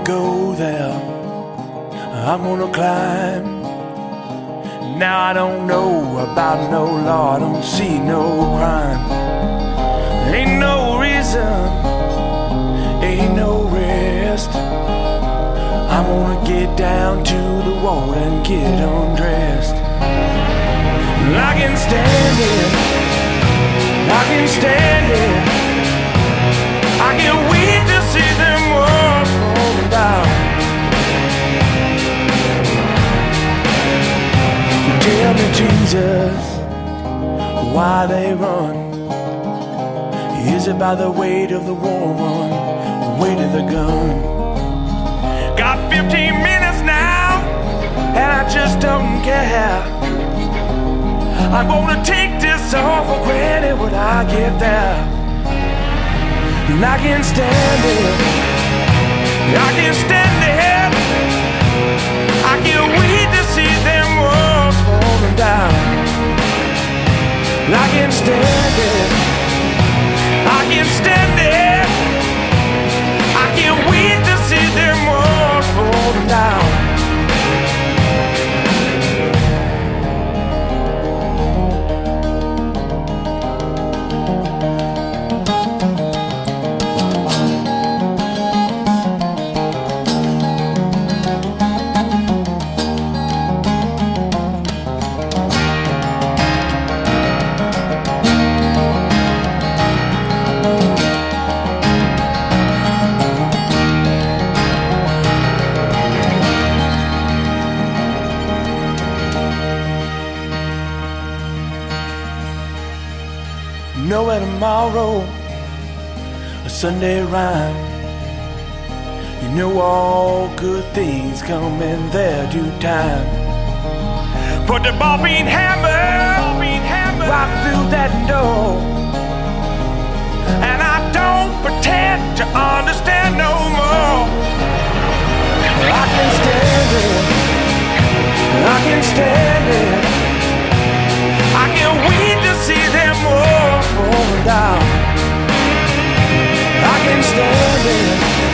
go there, I'm gonna climb. Now I don't know about no law, I don't see no crime. Ain't no reason, ain't no rest. I'm gonna get down to the wall and get undressed. I can stand it, I can stand it. I can't wait to see them walls falling down. Tell me, Jesus, why they run? Is it by the weight of the woman, weight of the gun? Got 15 minutes now, and I just don't care. I'm gonna take this all for granted when I get there. And I can stand it, I can stand it. I can't wait to see them walls falling down. I can stand it, I can stand it. I can't wait to see them walls falling down. Nowhere tomorrow, a Sunday rhyme. You know all good things come in their due time. Put the ball being hammer right through that door. And I don't pretend to understand no more. I can stand it, I can stand it. I can't wait to see them walls falling down. I can stand it,